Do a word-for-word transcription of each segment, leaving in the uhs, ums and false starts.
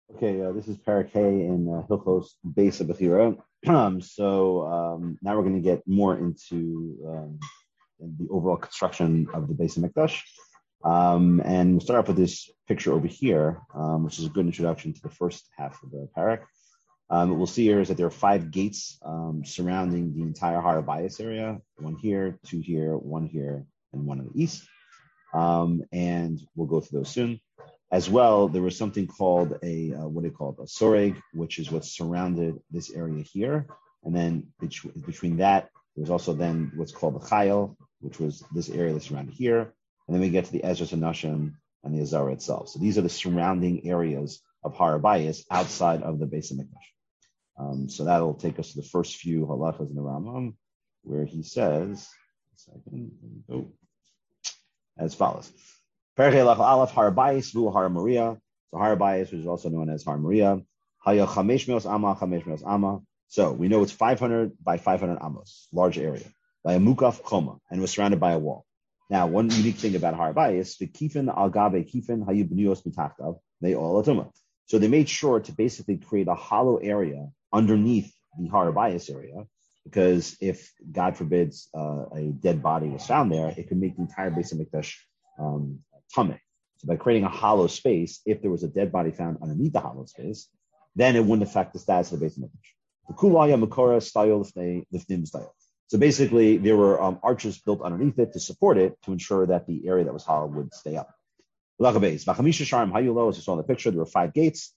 Okay, uh, this is Parak Hay in uh, Hilchos Beis Bechira. Um, so um, now we're going to get more into um, the overall construction of the Beis Hamikdash. Um, and we'll start off with this picture over here, um, which is a good introduction to the first half of the Parak. Um, what we'll see here is that there are five gates um, surrounding the entire Har Bayis area. One here, two here, one here, and one in the east. Um, and we'll go through those soon. As well, there was something called a, uh, what do you call it, a soreg, which is what surrounded this area here. And then bet- between that, there was also then what's called the chayil, which was this area that's surrounded here. And then we get to the Ezras and Nashim and the Azara itself. So these are the surrounding areas of Har Bayis outside of the Beis Hamikdash. Um, so that'll take us to the first few halachas in the Rambam, where he says, a second, oh, as follows. Perkei Lach Aleph Har Bayis Vu Har Maria. So Har Bayis, which is also known as Har Maria. Haya Chamesh Meos Ama Chamesh Meos Ama. So we know it's five hundred by five hundred amos, large area, by a mukaf choma, and was surrounded by a wall. Now, one unique thing about Har Bayis, the kifin al gabe kifin hayu b'nios mitachtav, they all atuma. So they made sure to basically create a hollow area underneath the Har Bayis area, because if God forbids uh, a dead body was found there, it could make the entire Beis Hamikdash um, tameh. So by creating a hollow space, if there was a dead body found underneath the hollow space, then it wouldn't affect the status of the Beis Hamikdash. The kulaya makora style lifnim style. So basically, there were um, arches built underneath it to support it to ensure that the area that was hollow would stay up. As you saw in the picture, there were five gates.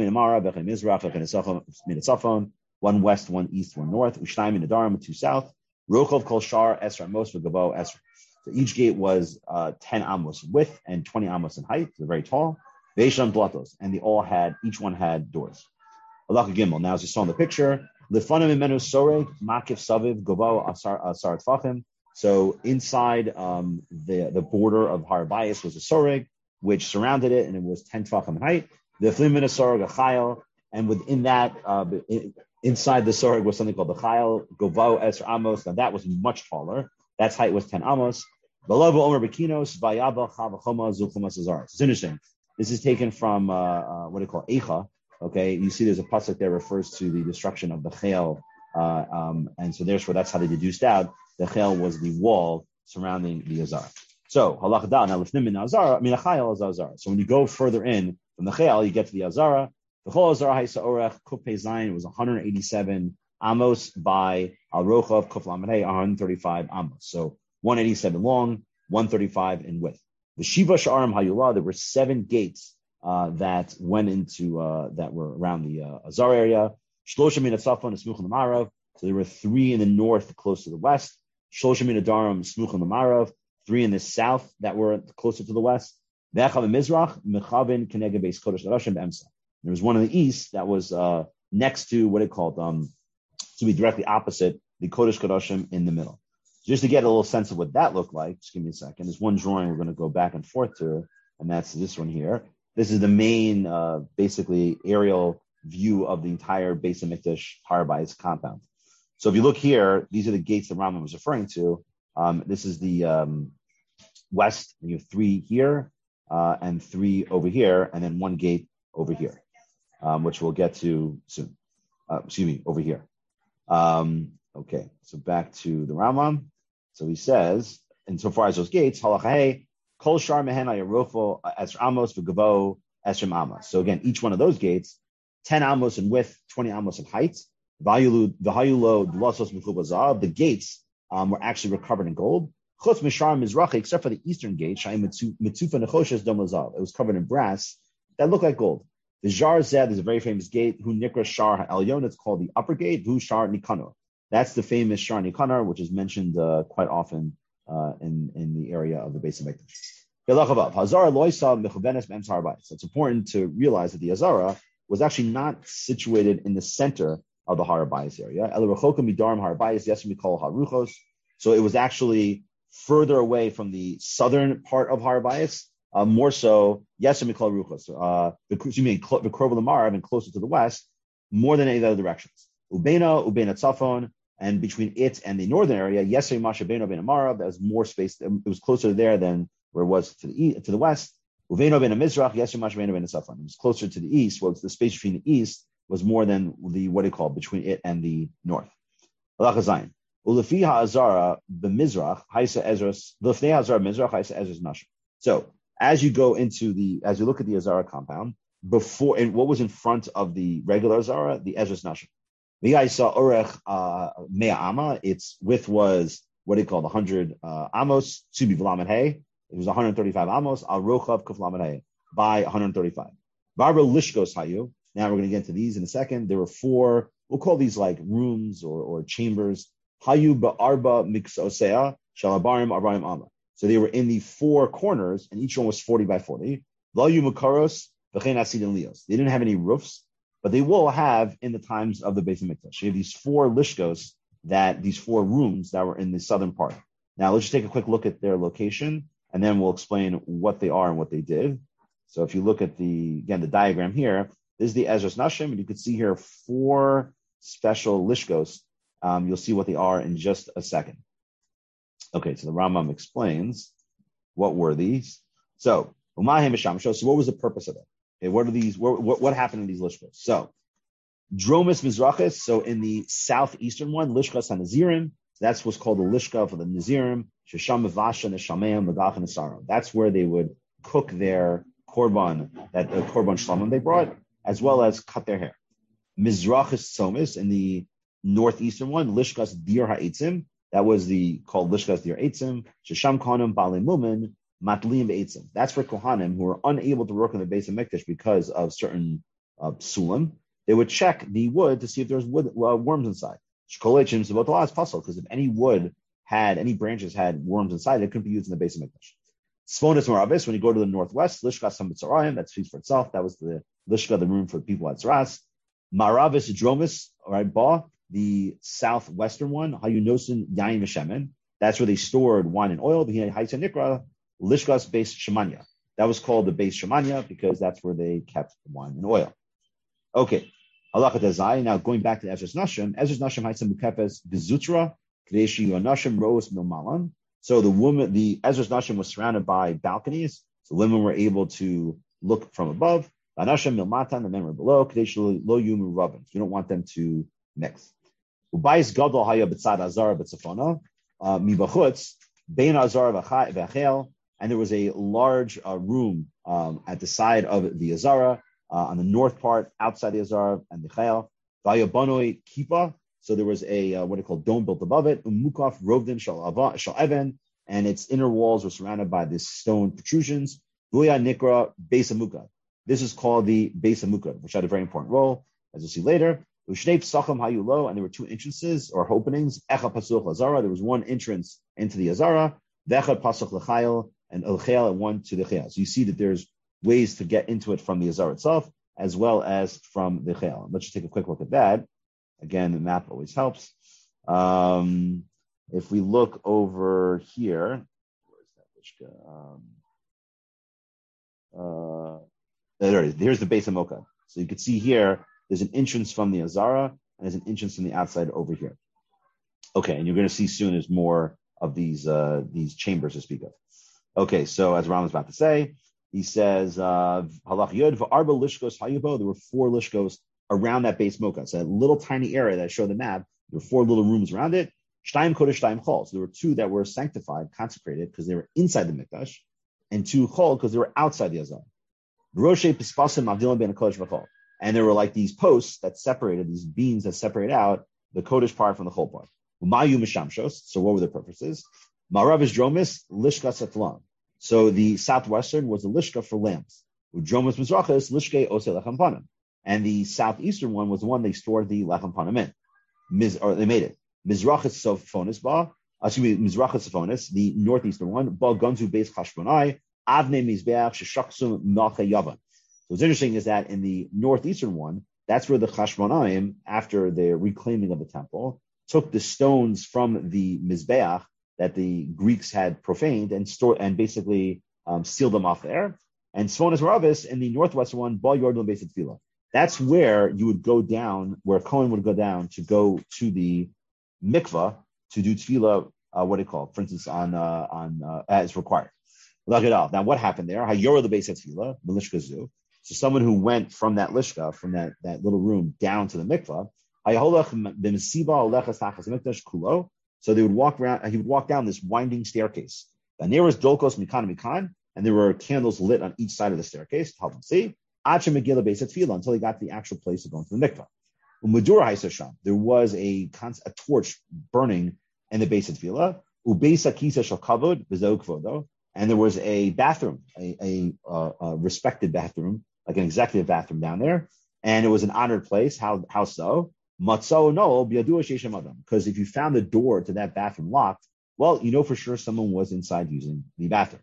One west, one east, one north. Ushnaim in Adarim, two south. Rochov kol shar esra amos v'gavo esra. So each gate was uh, ten amos in width and twenty amos in height. They're very tall. Veisham dlatos, and they all had, each one had doors. Allah Gimel. Now, as you saw in the picture, Lifanim imenu soreg makif saviv gavo asar asar tfachim. So inside um, the the border of Har Bayis was a soreg which surrounded it, and it was ten tfachim in height. The flimin soreg a chayil, and within that, uh, inside the soreg was something called the chayil gavo esr amos. Now that was much taller. That's height was ten amos. It's interesting. This is taken from uh, uh, what do you call Eicha. Okay, you see, there's a pasuk that refers to the destruction of the Chayil, uh, um, and so therefore that's how they deduced out the Chayil was the wall surrounding the Azar. So halakha da now lifnim min Azara, I mean a Chayil is Azara. So when you go further in from the Chayil, you get to the Azara. The whole Azara Haisa Orech Kupe Zayin was one hundred eighty-seven amos by Al Rochav Kuf Lamed one hundred thirty-five amos. So one hundred eighty-seven long, one hundred thirty-five in width. The Shiva Sha'arim Hayulah, there were seven gates uh, that went into, uh, that were around the uh, Azar area. Shlosha Min Atzafon and Smuch Marav. So there were three in the north, close to the west. Shlosha Min Adarim, Smuch Marav. Three in the south that were closer to the west. Ve'achav Mizrach, Mechavin, Keneged Beis Kodesh Larashim Be'emsa. There was one in the east that was uh, next to what it called, um, to be directly opposite the Kodesh Kodashim in the middle. Just to get a little sense of what that looked like, just give me a second. There's one drawing we're going to go back and forth to, and that's this one here. This is the main, uh, basically, aerial view of the entire Beis Hamikdash Har Bayis compound. So if you look here, these are the gates that Rambam was referring to. Um, this is the um, west, and you have three here, uh, and three over here, and then one gate over here, um, which we'll get to soon. Uh, excuse me, over here. Um, okay, so back to the Rambam. So he says, insofar as those gates, halachah, kol shar mehen ayarofo esr amos v'gavo esrim amos. So again, each one of those gates, ten amos in width, twenty amos in height. V'hayulo dlasos mechubazah. The gates um, were actually recovered in gold. Chutz mishar mizrachi, except for the eastern gate, shayim mitzufa nechoshes domazav. It was covered in brass that looked like gold. The Jar Zed is a very famous gate. Who nikra shar elyon. It's called the upper gate. Who shar nikanor. That's the famous Shar Nikanor, which is mentioned uh, quite often uh, in, in the area of the Beis Hamikdash. So it's important to realize that the Azara was actually not situated in the center of the Har Bayis area. So it was actually further away from the southern part of Har Bayis, uh, more so, Yesem Mikol Ruchos, uh, you mean the Krov of the Marav and closer to the west, more than any of the other directions. Ubena, Ubena Tzafon, and between it and the northern area, Yesrei Masha Beno Ben Amara, there was more space. It was closer there than where it was to the east, to the west. Uveno ben Mizrach, Yeshimash ben Safan. It was closer to the east. Well, the space between the east was more than the what do you call it, between it and the north. Halacha Zayin. Ulefi ha'azara b'mizrach ha'isa ezras. Ulefnei ha'azara b'mizrach ha'isa ezras nashim. So as you go into the, as you look at the Azara compound, before, and what was in front of the regular Azara, the Ezras Nashim. The guy saw Orech uh, Mea Ama. Its width was what they call the hundred uh, Amos. Subi V'lamed Hey. It was one hundred thirty-five Amos. Al Rochav Kuf Lamed Hey by one hundred thirty-five. Barbara Lishkos Hayu. Now we're going to get into these in a second. There were four. We'll call these like rooms or, or chambers. Hayu Ba'arba Miksosea Shalabarim Arbaim Ama. So they were in the four corners, and each one was forty by forty. Layu Makaros V'chein Asid and Leos. They didn't have any roofs, but they will have in the times of the Beis Hamikdash. You have these four lishkos, that these four rooms that were in the southern part. Now let's just take a quick look at their location, and then we'll explain what they are and what they did. So if you look at the, again, the diagram here, this is the Ezras Nashim, and you can see here four special lishkos. Um, you'll see what they are in just a second. Okay, so the Rambam explains what were these. So, so what was the purpose of it? Okay, what are these? What, what, what happened in these lishkos? So, Dromis Mizrachis. So in the southeastern one, Lishkas HaNazirim. That's what's called the Lishka for the Nazirim. Shesham Mevasha Neshameim Megach Nesarim. That's where they would cook their korban, that the korban shlamim they brought, as well as cut their hair. Mizrachis Somis in the northeastern one, Lishkas Dir HaEtzim. That was the called Lishkas Dir Eitzim. Shesham Kohanim Baalei Mumin Matlim Eitzim. That's for Kohanim who were unable to work in the Beis Hamikdash because of certain uh, psulim. They would check the wood to see if there's wood, uh, worms inside. Because if any wood had, any branches had worms inside, it couldn't be used in the Beis Hamikdash. Sponis Moravis, when you go to the northwest, Lishkas Hamitzarayim, that speaks for itself. That was the Lishka, the room for the people at Tzaras. Maravis Dromis, all right, Ba, the southwestern one, Hayunosin Yain Meshemen. That's where they stored wine and oil. The Haisa Nikra, Lishkas Beis Shemanya. That was called the Beis Shemanya because that's where they kept wine and oil. Okay. Halacha Tezai. Now going back to Ezras Nashim, Ezras Nashim Haisa Mukefes Bezutra, Kadeshi Nashim Rose Milmalan. So the woman, the Ezras Nashim was surrounded by balconies. So women were able to look from above. Nashim Milmatan, the men were below. Kadeshi Lo Yumu Rabin. You don't want them to mix. Ubayis Gadol Haya B'tzad Azara B'tzafona. Mibachutz Bein Azara V'achel. And there was a large uh, room um, at the side of the Azara, uh, on the north part, outside the Azara and the Chayel. Vayabonoi Kipa. So there was a, uh, what they call dome built above it. Umukaf Rovdin Shal Evan. And its inner walls were surrounded by these stone protrusions. Vuya Nikra Beis Hamukad. This is called the Beis Hamukad, which had a very important role, as you'll see later. Ushnei Psachim Hayulo, and there were two entrances or openings. Echa Pasuch Azara. There was one entrance into the Azara. Vecha Pasuch L'Chayel. And Elchel and one to the Chayel. So you see that there's ways to get into it from the Azar itself, as well as from the Chayel. Let's just take a quick look at that. Again, the map always helps. Um, if we look over here, where's that? Um, uh, there it is. Here's the Beis Hamokad. So you can see here, there's an entrance from the Azara, and there's an entrance from the outside over here. Okay, and you're going to see soon there's more of these uh, these chambers to speak of. Okay, so as Ram is about to say, he says, Halach Yod v'arba lishkos hayubo. There were four lishkos around that base mocha. So that little tiny area that I showed the map, there were four little rooms around it. Shtaim kodesh, shtaim chol. So there were two that were sanctified, consecrated, because they were inside the mikdash, and two chol because they were outside the azar. Roshe pispasim avdilim ben kodesh v'chol. And there were like these posts that separated, these beams that separate out the kodesh part from the chol part. Umayu mishamshos. So what were the purposes? Maravish dromis lishka satlan. So the southwestern was the lishka for lamps. Dromis mizrachis lishke ose lechem panim. And the southeastern one was the one they stored the lechem panim in. Miz, or they made it. Mizrachis sophonis ba. Excuse me, Mizrachis sophonis, the northeastern one. Ba gonzu beis chashmonai avne mizbeach sheshaksum malcha yavan. So what's interesting is that in the northeastern one, that's where the chashmonaim, after their reclaiming of the temple, took the stones from the mizbeach that the Greeks had profaned and stored and basically um, sealed them off there. And Sfonis Maravis in the northwestern one, Ba Yordon Beis Tefillah. That's where you would go down, where Cohen would go down to go to the mikvah to do tefillah. Uh, what do you call it? For instance, on uh, on uh, as required. Look it up. Now, what happened there? Hayora the base tefillah, the lishka zu. So someone who went from that lishka, from that, that little room down to the mikvah, so they would walk around, he would walk down this winding staircase. The nearest dolkos mikan mikan, and there were candles lit on each side of the staircase to help him see. Until he got to the actual place of going to the mikvah. There was a, a torch burning in the base of tefillah. And there was a bathroom, a, a, a, a respected bathroom, like an executive bathroom down there. And it was an honored place. How, how so? Because if you found the door to that bathroom locked, well, you know for sure someone was inside using the bathroom.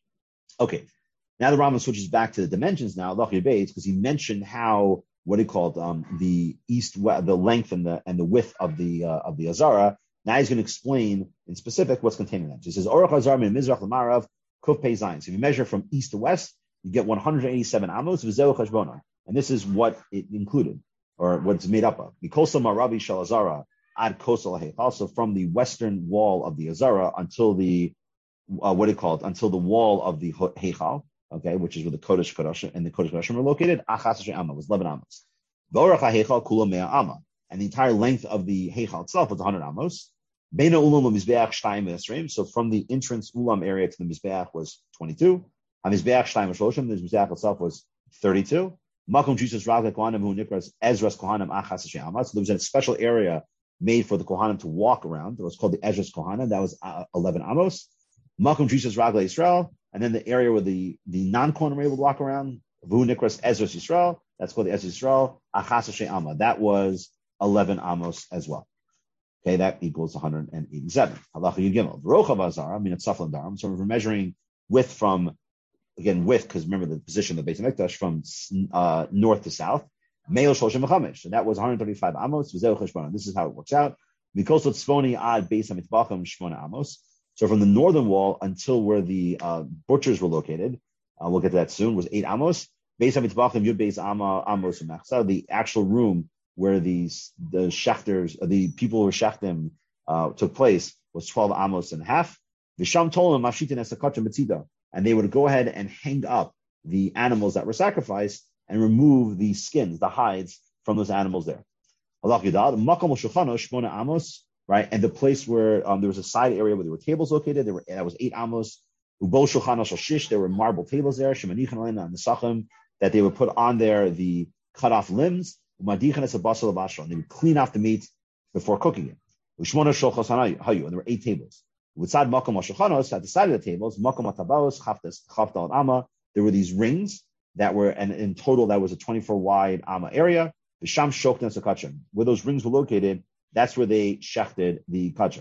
Okay. Now the Rambam switches back to the dimensions now, because he mentioned how, what he called um, the east, the length and the and the width of the uh, of the Azara. Now he's going to explain in specific what's contained in that. So he says, Orach Azar min Mizrach l'Marav Kuf Pei Zayin. So if you measure from east to west, you get one hundred eighty-seven amos v'zeu chashbona, and this is what it included or what it's made up of. Mikosel Maravi Shal Azara ad Kosel Heichal. Also from the western wall of the Azara until the uh, what do you call it? Until the wall of the Heichal. Okay, which is where the Kodesh Kodashim and the Kodesh Kodashim were located. Achas Amma was eleven amos. V'orach HaHeichal kula mea amma, and the entire length of the Heichal itself was one hundred amos. Beina ulam u'mizbeach shtayim v'esrim. So from the entrance ulam area to the mizbeach was twenty-two. HaMizbeach shtayim v'shloshim. The mizbeach itself was thirty-two. Makom Jesus Rav Kohanim who nikras Ezras Kohanim achas Amma. So there was a special area made for the Kohanim to walk around. It was called the Ezras Kohanim. That was uh, eleven amos. Makom Jesus Rav Yisrael. And then the area where the, the non-Kohanim were able to walk around, Vu Nikras Ezras Yisrael, that's called the Ezras Yisrael, Achas Hashem Amma. That was eleven amos as well. Okay, that equals one hundred eighty-seven. Halacha Yud Gimel. Rochav Azara, I mean, it's Saflan Daram. So we're measuring width from, again, width, because remember the position of the Beit HaMikdash from uh, north to south. Meil Shoshem V'chamesh. So that was one hundred thirty-five amos. V'zeu Cheshbon. This is how it works out. Mikosot Tzvoni ad Beis HaMitbachim Shmona amos. So from the northern wall until where the uh, butchers were located, uh, we'll get to that soon, was eight amos. Beis HaMitbachim Yud Beis Amos U'Machsa, the actual room where the the shechters, the people who were shechtim uh, took place, was twelve amos and a half. V'sham tolim mafshitin esakotcha metzida, and they would go ahead and hang up the animals that were sacrificed and remove the skins, the hides from those animals there. Halach Yudad Makom Shulchano Shmona amos. Right, and the place where um, there was a side area where there were tables located, there were that was eight amos. Ubol shulchan shish, there were marble tables there. Shemanichan alein on the sachem that they would put on there the cut off limbs. Umadichan es abasal avashal, and they would clean off the meat before cooking it. Ushmona shulchos hayu, and there were eight tables. Utzad makom shulchanos, at the side of the tables, makom atabaos chaftas chaftal amma. There were these rings that were, and in total that was a twenty-four wide amma area. V'sham shoktan sakachem, where those rings were located. That's where they shechted the kachar.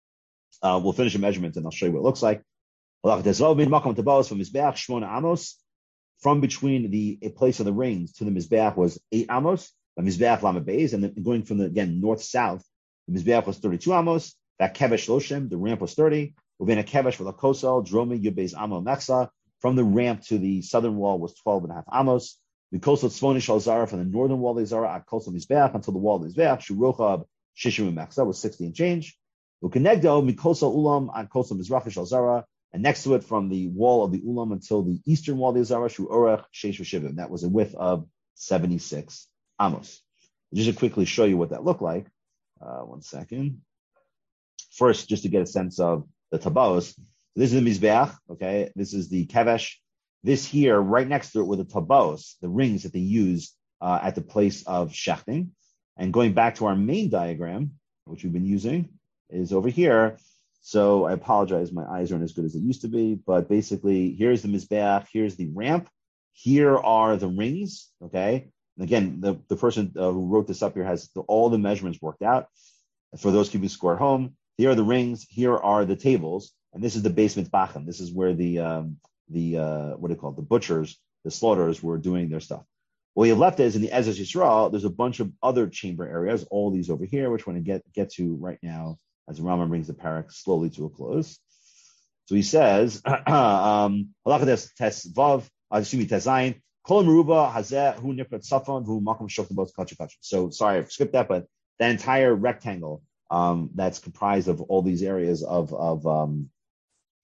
Uh, we'll finish a measurement and I'll show you what it looks like. From between the place of the rings to the mizbeach was eight amos. The mizbeach lamabeis, and then going from the again north south, the mizbeach was thirty-two amos. That kevesh loshim, the ramp was thirty. Uvena kevesh v'lakosal dromi yubbeis amo mechsa. From the ramp to the southern wall was twelve and a half amos. The kosal tzvoni shal zara, from the northern wall of the zara at kosal mizbeach until the wall of the mizbeach shurochab shishim mechsa was sixty and change. Ukenegdo mikosal ulam on kosal mizrachi shal zara. And next to it, from the wall of the Ulam until the eastern wall of the Azara, Shu Orech Sheish V'Shivim. That was a width of seventy-six amos. Just to quickly show you what that looked like. Uh, one second. First, just to get a sense of the tabaos. This is the Mizbeach, okay? This is the Kevesh. This here, right next to it, were the tabaos, the rings that they used uh, at the place of shechting. And going back to our main diagram, which we've been using, is over here. So I apologize, my eyes aren't as good as they used to be, but basically here's the Mizbeach, here's the ramp, here are the rings, okay? And again, the, the person uh, who wrote this up here has the, all the measurements worked out. For those keeping score at home, here are the rings, here are the tables, and this is the basement bachem. This is where the, um, the uh, what do you call it, the butchers, the slaughterers were doing their stuff. What you have left is in the Ezras Yisrael, there's a bunch of other chamber areas, all these over here, which we're going to get, get to right now, as Rambam brings the parak slowly to a close. So he says, um, Tesvav, excuse me, Tezayin, Kol Meruba Hazeh Hu Nifrat Safon Hu Makom Shok Tabos Kacha Kacha. So sorry, I skipped that, but that entire rectangle um, that's comprised of all these areas of of um,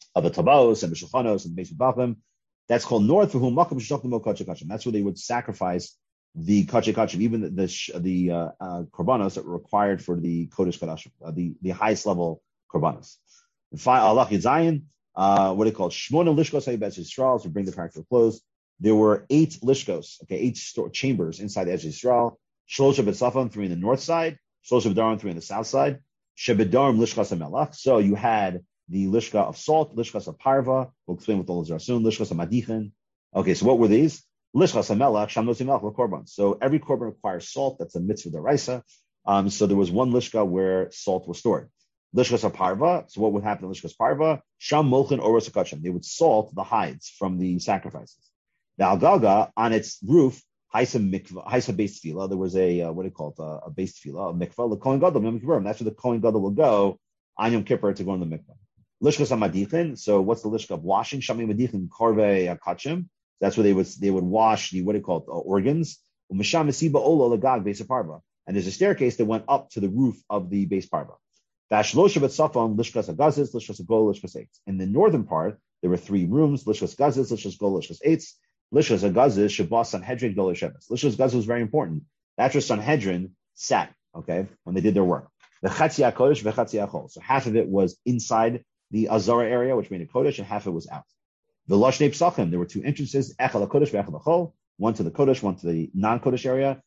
of the Tabaos and the Shulchanos and the Beis Bachim. That's called north for whom Makom Shechtim Mo Kachim Kachim. That's where they would sacrifice the Kachim Kachim, even the the, the uh, uh, korbanos that were required for the Kodesh Kadashim, uh, the, the highest level korbanos. Allah Yitzayin, uh, what they call Shmona Lishkos Hayibetz Yisrael, to bring the parak to a close. There were eight lishkos, okay, eight store, chambers inside the Eretz Yisrael. Shlosh B'Tzafon, three in the north side. Shlosh B'Darim, three in the south side. Shebedarim Lishkas HaMelach. So you had the lishka of salt, lishkas of parva. We'll explain what those are soon. Lishkas of madichin. Okay, so what were these? Lishkas of melach, shamnos melach were korban. So every korban requires salt. That's a mitzvah deraisa. Um, so there was one lishka where salt was stored. Lishkas of parva. So what would happen in lishkas parva? Sham molchin oros hakachim. They would salt the hides from the sacrifices. The algaga on its roof, haisa mikvah, haisa base tefillah. There was a uh, what do you call it? Uh, a base tefillah, a mikvah. The kohen gadol, Yom Kippurim. That's where the kohen gadol will go on Yom Kippur to go in the mikvah. Lishkas hamadichin. So what's the lishka of washing? Shami madichin korvei akachim. That's where they would they would wash the what do you call it? Uh, organs. Umisham mesiba olo lagag base parva. And there's a staircase that went up to the roof of the base parva. Dashlosha b'tzafon lishkas hagazis, lishkas hagol, lishkas eitz. In the northern part, there were three rooms: lishkas gazis, lishkas gol, lishkas eitz. Lishkas hagazis shabas Sanhedrin gol shebes. Lishkas gazis was very important. That's where Sanhedrin sat. Okay, when they did their work. The chatzia kodesh, the chatzia chol. So half of it was inside the Azara area, which made it kodesh, and half of it was out. The Loshnei Psachim, there were two entrances: echal kodesh, echal chol. One to the kodesh, one to the non-kodesh area.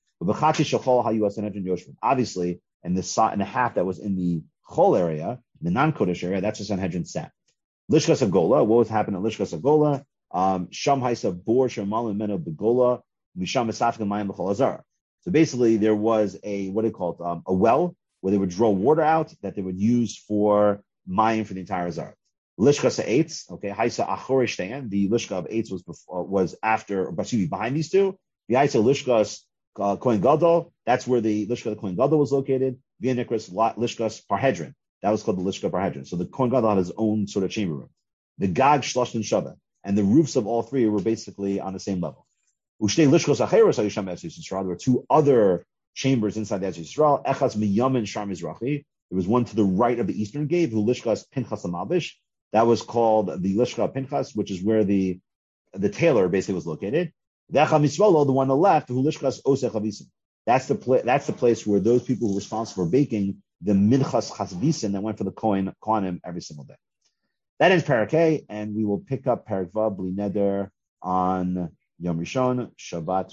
Obviously, in the in the half that was in the chol area, the non-kodesh area, that's the Sanhedrin sat. Lishkas Agola, what was happening at Lishkas Agola? Um, Sham Haisa Bor Shemalim Meno Begola Misham Esafka Mayim B'Chol Azar. So basically, there was a what do you call it? Um, a well where they would draw water out that they would use for mayim for the entire Azar. Lishkas Eitz, okay, Haisa Achore Shtein. The Lishka of Eitz was before, was after, or behind these two. The Haisa Lishkas Uh, Kohen Gadol, that's where the Lishka of the Kohen Gadol was located. Via Nikras Lishkas Parhedrin, that was called the Lishka Parhedrin. So the Kohen Gadol had his own sort of chamber room. The Gag Shlosh and Shava, and the roofs of all three were basically on the same level. Ushtei Lishkos Acheros Hayisham Eretz Yisrael. There were two other chambers inside the Eretz Yisrael. Echas Miyamin Shar Mizrachi. There was one to the right of the eastern gate, who Lishkas Pinchas Amavish. That was called the Lishka of Pinchas, which is where the the tailor basically was located. The one on the left, that's the pla- that's the place where those people who were responsible for baking the minchas chasvisin that went for the kohen kohanim every single day. That ends Parak A, and we will pick up Parak Vav Bli Neder on Yom Rishon Shabbat.